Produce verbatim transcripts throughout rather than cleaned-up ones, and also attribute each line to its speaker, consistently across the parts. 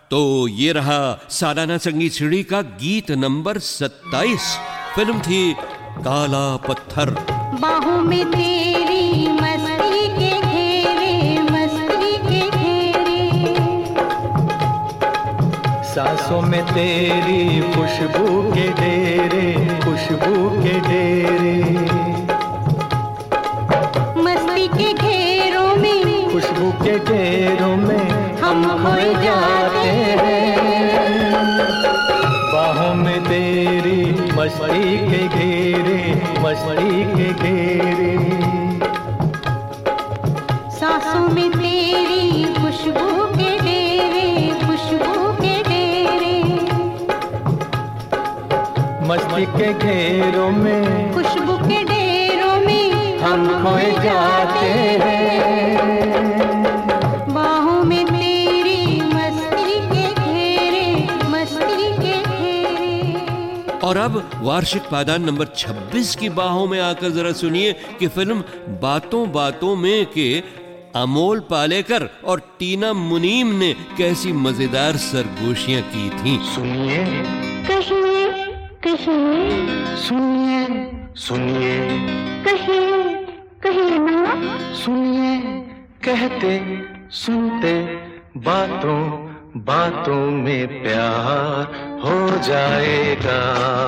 Speaker 1: तो ये रहा सालाना संगीत सीढ़ी का गीत नंबर सत्ताईस। फिल्म थी काला पत्थर।
Speaker 2: बाहों में तेरी मस्ती के घेरे, मस्ती के घेरे,
Speaker 3: सांसों में तेरी खुशबू के डेरे, खुशबू के डेरे,
Speaker 2: मस्ती के घेरों में,
Speaker 3: खुशबू के घेरों में हम खोए जाते हैं। बाहों में तेरी मस्ती के घेरे, मस्ती के घेरे,
Speaker 2: सांसों में तेरी खुशबू के डेरे, खुशबू के डेरे,
Speaker 3: मस्ती के घेरों में,
Speaker 2: खुशबू के डेरों में
Speaker 3: हम खोए जाते हैं।
Speaker 2: बाहों में तेरी मस्ती के घेरे, मस्ती के घेरे।
Speaker 1: और अब वार्षिक पायदान नंबर छब्बीस की बाहों में आकर जरा सुनिए कि फिल्म बातों बातों में के अमोल पालेकर और टीना मुनीम ने कैसी मजेदार सरगोशियां की थीं।
Speaker 3: सुनिए
Speaker 2: कहिए कहिए,
Speaker 3: सुनिए सुनिए,
Speaker 2: कहिए कहिए ना,
Speaker 3: सुनिए कहते सुनते बातों बातों में प्यार हो जाएगा।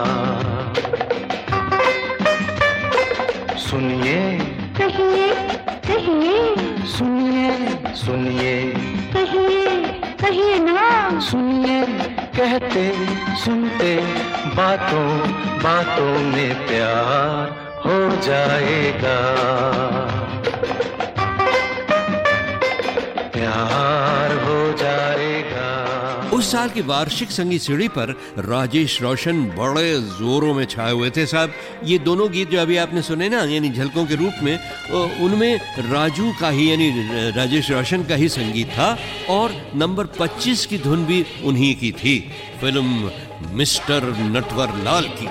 Speaker 3: सुनिए
Speaker 2: कहिए कहिए,
Speaker 3: सुनिए सुनिए,
Speaker 2: कहिए कहिए ना,
Speaker 3: सुनिए कहते सुनते बातों बातों में प्यार हो जाएगा, प्यार हो जाएगा।
Speaker 1: उस साल की वार्षिक संगीत सीढ़ी पर राजेश रोशन बड़े जोरों में छाए हुए थे साहब। ये दोनों गीत जो अभी आपने सुने ना, यानी झलकों के रूप में, उनमें राजू का ही यानी राजेश रोशन का ही संगीत था और नंबर पच्चीस की धुन भी उन्हीं की थी, फिल्म मिस्टर नटवर लाल की।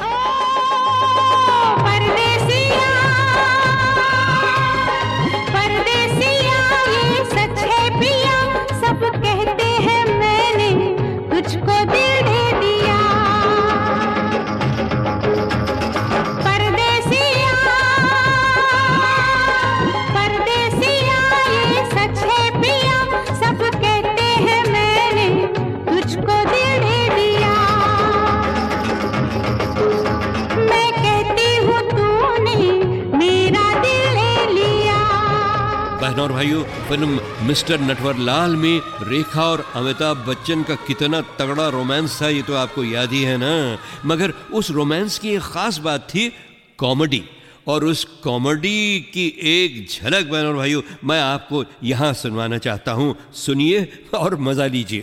Speaker 1: और भाइयों, फिल्म मिस्टर नटवर लाल में रेखा और अमिताभ बच्चन का कितना तगड़ा रोमांस था ये तो आपको याद ही है ना। मगर उस रोमांस की एक खास बात थी कॉमेडी, और उस कॉमेडी की एक झलक बहन और भाइयों मैं आपको यहां सुनवाना चाहता हूं। सुनिए और मजा लीजिए।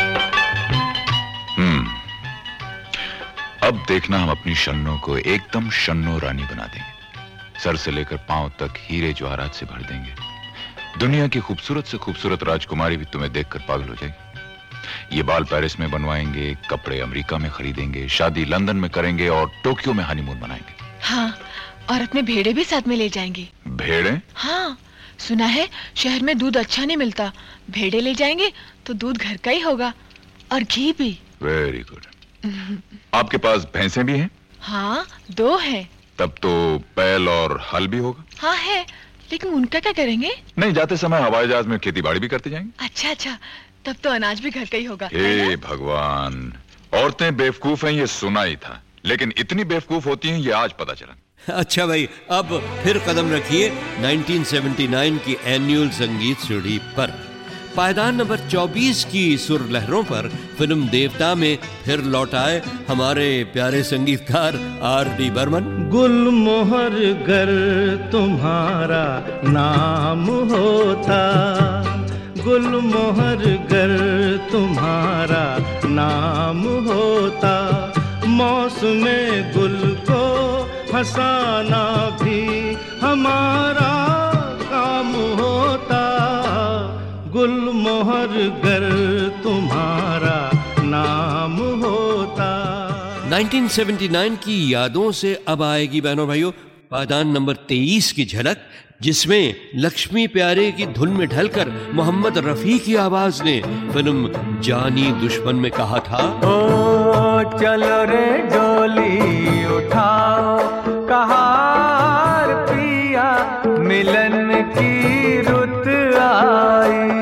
Speaker 4: हम्म अब देखना हम अपनी शन्नो को एकदम शन्नो रानी बना देंगे। सर से लेकर पांव तक हीरे जवाहरात से भर देंगे। दुनिया की खूबसूरत से खूबसूरत राजकुमारी भी तुम्हें देखकर पागल हो जाएगी। ये बाल पेरिस में बनवाएंगे, कपड़े अमेरिका में खरीदेंगे, शादी लंदन में करेंगे और टोक्यो में हनीमून मनाएंगे।
Speaker 5: हाँ, और अपने भेड़े भी साथ में ले जाएंगे।
Speaker 4: भेड़े?
Speaker 5: हाँ, सुना है शहर में दूध अच्छा नहीं मिलता, भेड़े ले जाएंगे तो दूध घर का ही होगा और घी भी।
Speaker 4: Very good. आपके पास भैंसें भी हैं?
Speaker 5: हाँ, दो हैं।
Speaker 4: तब तो बैल और हल भी होगा?
Speaker 5: हाँ है, लेकिन उनका क्या करेंगे?
Speaker 4: नहीं, जाते समय हवाई जहाज में खेती बाड़ी भी करते जाएंगे।
Speaker 5: अच्छा अच्छा, तब तो अनाज भी घर का ही होगा।
Speaker 4: हे भगवान, औरतें बेवकूफ हैं ये सुना ही था, लेकिन इतनी बेवकूफ होती हैं ये आज पता चला।
Speaker 1: अच्छा भाई, अब फिर कदम रखिए उन्नीस सौ उन्यासी की एनुअल संगीत सीढ़ी पर। पायदान नंबर चौबीस की सुर लहरों पर फिल्म देवता में फिर लौट आए हमारे प्यारे संगीतकार आर डी बर्मन।
Speaker 3: गुलमोहर गर तुम्हारा नाम होता, गुलमोहर गर तुम्हारा नाम होता, मौसमे गुल को हंसाना भी हमारा काम होता, गुलमोहर गर तुम्हारा नाम होता।
Speaker 1: उन्नीस सौ उन्यासी की यादों से अब आएगी बहनों भाइयों पायदान नंबर तेईस की झलक। जिसमें लक्ष्मी प्यारे की धुन में ढलकर मोहम्मद रफी की आवाज ने फिल्म जानी दुश्मन में कहा था,
Speaker 3: ओ चलो रे डोली उठाओ कहार पिया मिलन की रुत आई।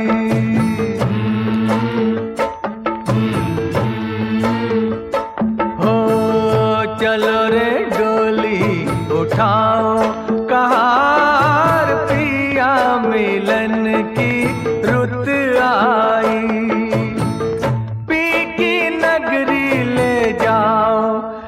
Speaker 3: हो चलो रे डोली उठाओ कहार पिया मिलन की रुत आई। पी की नगरी ले जाओ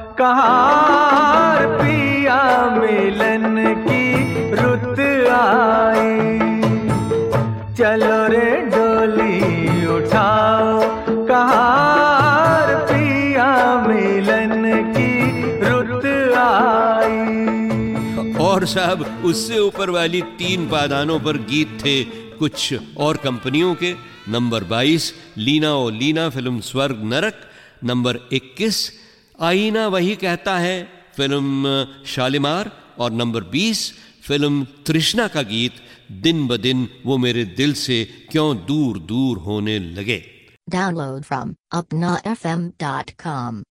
Speaker 3: कहार पिया मिलन की रुत आई। चलो रे डोली उठाओ कहार पिया मिलन की रुत आई।
Speaker 1: और साहब उससे ऊपर वाली तीन पादानों पर गीत थे कुछ और कंपनियों के। नंबर बाईस लीना ओ लीना फिल्म स्वर्ग नरक। नंबर इक्कीस आईना वही कहता है फिल्म शालीमार। और नंबर बीस फिल्म तृष्णा का गीत दिन ब दिन वो मेरे दिल से क्यों दूर दूर होने लगे।
Speaker 6: Download from upna f m dot com